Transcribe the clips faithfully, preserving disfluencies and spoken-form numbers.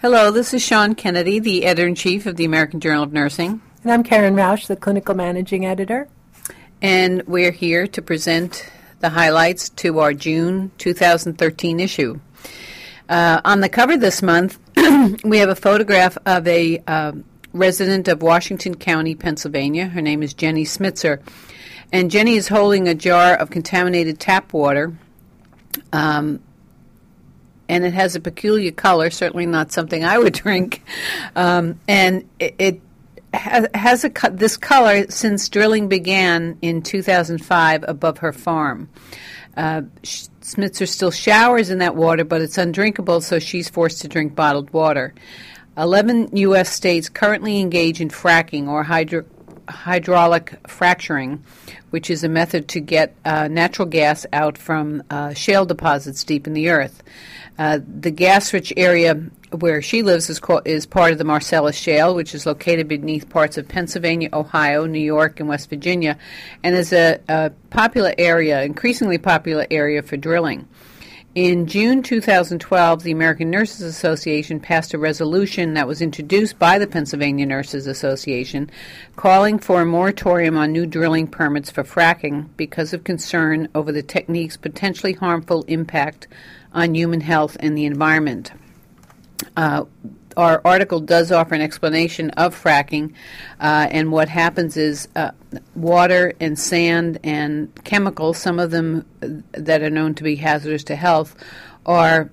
Hello, this is Sean Kennedy, the editor-in-chief of the American Journal of Nursing. And I'm Karen Rausch, the clinical managing editor. And we're here to present the highlights to our June two thousand thirteen issue. Uh, on the cover this month, we have a photograph of a uh, resident of Washington County, Pennsylvania. Her name is Jenny Smitzer. And Jenny is holding a jar of contaminated tap water. Um, and it has a peculiar color, certainly not something I would drink. Um, and it, it ha- has a co- this color since drilling began in two thousand five above her farm. Uh, sh- Smitzer still showers in that water, but it's undrinkable, so she's forced to drink bottled water. Eleven U S states currently engage in fracking, or hydro- hydraulic fracturing, which is a method to get uh, natural gas out from uh, shale deposits deep in the earth. Uh, the gas-rich area where she lives is, called, is part of the Marcellus Shale, which is located beneath parts of Pennsylvania, Ohio, New York, and West Virginia, and is a, a popular area, increasingly popular area for drilling. In June two thousand twelve, the American Nurses Association passed a resolution that was introduced by the Pennsylvania Nurses Association calling for a moratorium on new drilling permits for fracking because of concern over the technique's potentially harmful impact on human health and the environment. Uh, our article does offer an explanation of fracking, uh, and what happens is uh, water and sand and chemicals, some of them that are known to be hazardous to health, are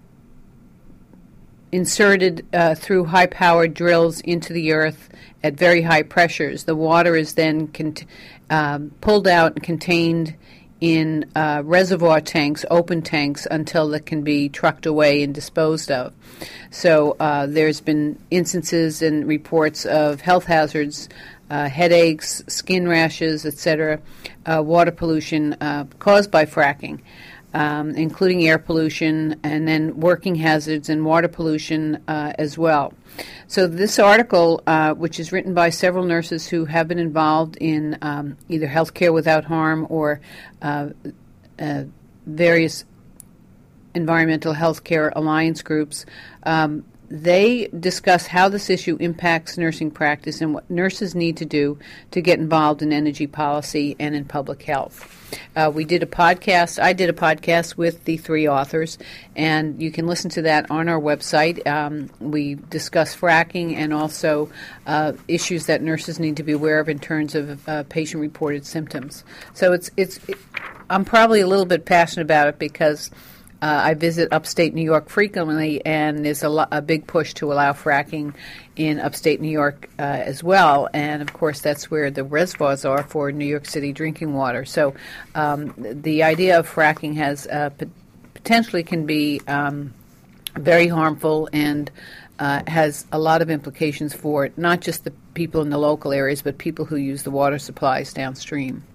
inserted uh, through high-powered drills into the earth at very high pressures. The water is then cont- um, pulled out and contained in uh, reservoir tanks, open tanks, until it can be trucked away and disposed of. So uh, there's been instances and reports of health hazards, uh, headaches, skin rashes, et cetera, uh, water pollution uh, caused by fracking, um, including air pollution, and then working hazards and water pollution uh, as well. So this article, uh, which is written by several nurses who have been involved in um, either healthcare without harm or uh, uh, various environmental healthcare alliance groups, um, they discuss how this issue impacts nursing practice and what nurses need to do to get involved in energy policy and in public health. Uh, we did a podcast, I did a podcast with the three authors, and you can listen to that on our website. Um, we discuss fracking and also uh, issues that nurses need to be aware of in terms of uh, patient-reported symptoms. So it's it's it, I'm probably a little bit passionate about it because Uh, I visit upstate New York frequently, and there's a, lo- a big push to allow fracking in upstate New York uh, as well. And, of course, that's where the reservoirs are for New York City drinking water. So um, the idea of fracking has uh, p- potentially can be um, very harmful and uh, has a lot of implications for not just the people in the local areas, but people who use the water supplies downstream.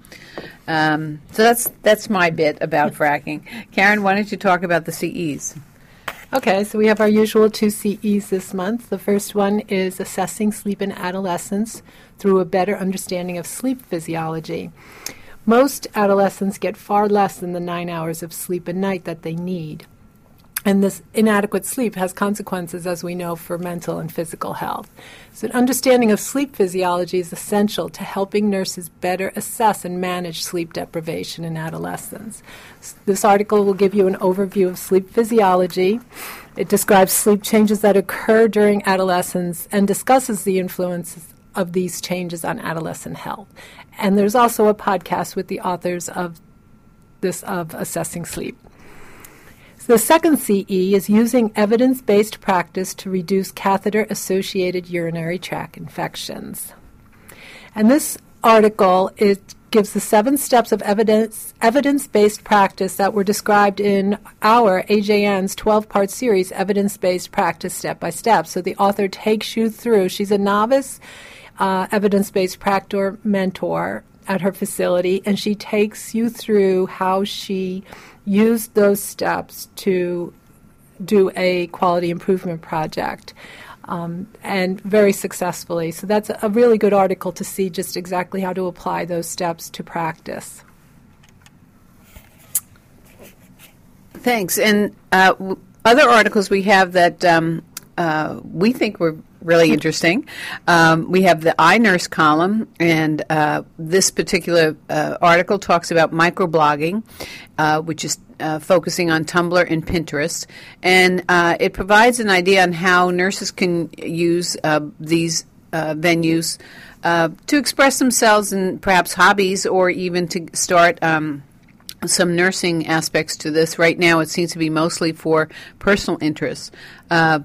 Um, so that's that's my bit about fracking. Karen, why don't you talk about the C Es? Okay, so we have our usual two C Es this month. The first one is assessing sleep in adolescents through a better understanding of sleep physiology. Most adolescents get far less than the nine hours of sleep a night that they need. And this inadequate sleep has consequences, as we know, for mental and physical health. So an understanding of sleep physiology is essential to helping nurses better assess and manage sleep deprivation in adolescents. This article will give you an overview of sleep physiology. It describes sleep changes that occur during adolescence and discusses the influences of these changes on adolescent health. And there's also a podcast with the authors of this of Assessing Sleep. The second C E is using evidence-based practice to reduce catheter-associated urinary tract infections. And this article is, gives the seven steps of evidence, evidence-based practice that were described in our A J N's twelve-part series, Evidence-Based Practice Step by Step. So the author takes you through. She's a novice uh, evidence-based practitioner mentor at her facility, and she takes you through how she used those steps to do a quality improvement project, um, and very successfully. So that's a really good article to see just exactly how to apply those steps to practice. Thanks. And uh, w- other articles we have that um, uh, we think were really interesting. Um, we have the iNurse column, and uh, this particular uh, article talks about microblogging, uh, which is uh, focusing on Tumblr and Pinterest. And uh, it provides an idea on how nurses can use uh, these uh, venues uh, to express themselves in perhaps hobbies, or even to start um, some nursing aspects to this. Right now it seems to be mostly for personal interests. Uh,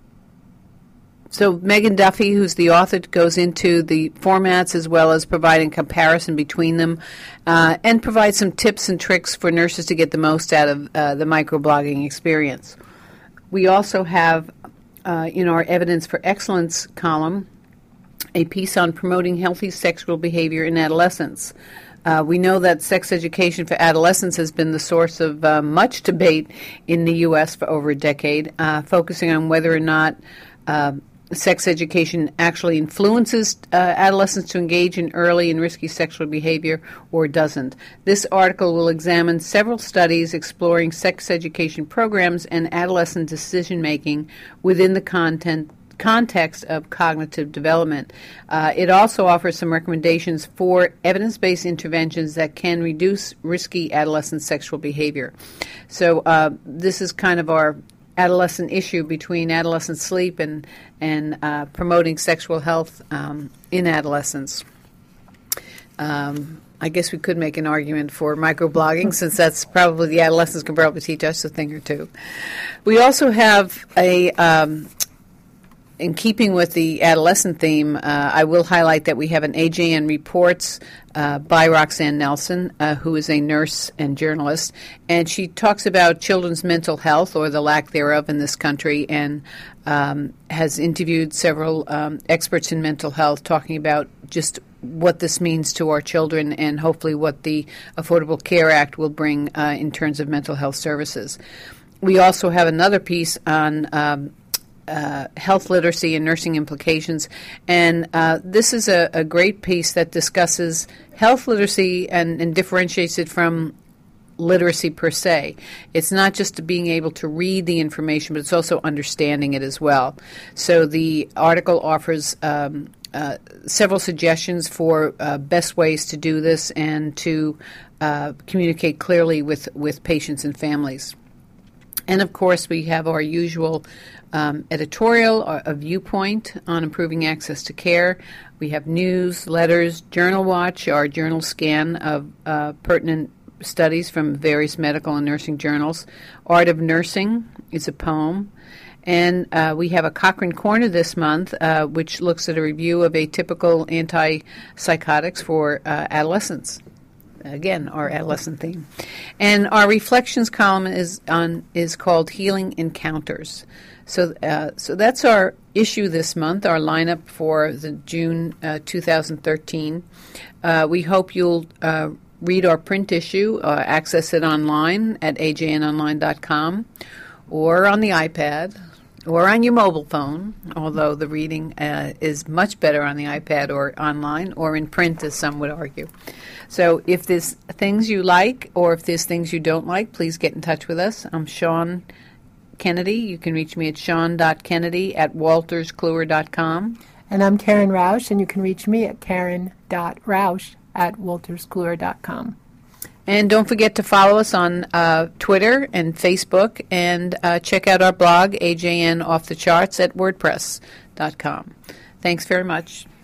So Megan Duffy, who's the author, goes into the formats as well as providing comparison between them, uh, and provides some tips and tricks for nurses to get the most out of uh, the microblogging experience. We also have, uh, in our Evidence for Excellence column, a piece on promoting healthy sexual behavior in adolescence. Uh, we know that sex education for adolescents has been the source of uh, much debate in the U S for over a decade, uh, focusing on whether or not uh, sex education actually influences uh, adolescents to engage in early and risky sexual behavior or doesn't. This article will examine several studies exploring sex education programs and adolescent decision-making within the content context of cognitive development. Uh, it also offers some recommendations for evidence-based interventions that can reduce risky adolescent sexual behavior. So uh, this is kind of our adolescent issue between adolescent sleep and and uh, promoting sexual health um, in adolescence. Um, I guess we could make an argument for microblogging, since that's probably the adolescents can probably teach us a thing or two. We also have a, um, in keeping with the adolescent theme, uh, I will highlight that we have an A J N Reports uh, by Roxanne Nelson, uh, who is a nurse and journalist, and she talks about children's mental health, or the lack thereof, in this country, and um, has interviewed several um, experts in mental health, talking about just what this means to our children and hopefully what the Affordable Care Act will bring uh, in terms of mental health services. We also have another piece on um, Uh, health literacy and nursing implications. And uh, this is a, a great piece that discusses health literacy and, and differentiates it from literacy per se. It's not just being able to read the information, but it's also understanding it as well. So the article offers um, uh, several suggestions for uh, best ways to do this and to uh, communicate clearly with, with patients and families. And, of course, we have our usual um, editorial, or a viewpoint on improving access to care. We have news, letters, Journal Watch, our journal scan of uh, pertinent studies from various medical and nursing journals. Art of Nursing is a poem. And uh, we have a Cochrane Corner this month, uh, which looks at a review of atypical antipsychotics for uh, adolescents. Again, our adolescent theme. And our reflections column is on is called Healing Encounters. So uh, so that's our issue this month, our lineup for the June uh, two thousand thirteen. Uh, we hope you'll uh, read our print issue, uh, access it online at a j n online dot com, or on the iPad, or on your mobile phone, although the reading uh, is much better on the iPad or online, or in print, as some would argue. So if there's things you like, or if there's things you don't like, please get in touch with us. I'm Sean Kennedy. You can reach me at sean dot kennedy at walters kluwer dot com. And I'm Karen Rausch, and you can reach me at karen dot rausch at walters kluwer dot com. And don't forget to follow us on uh, Twitter and Facebook, and uh, check out our blog, A J N Off the Charts, at wordpress dot com. Thanks very much.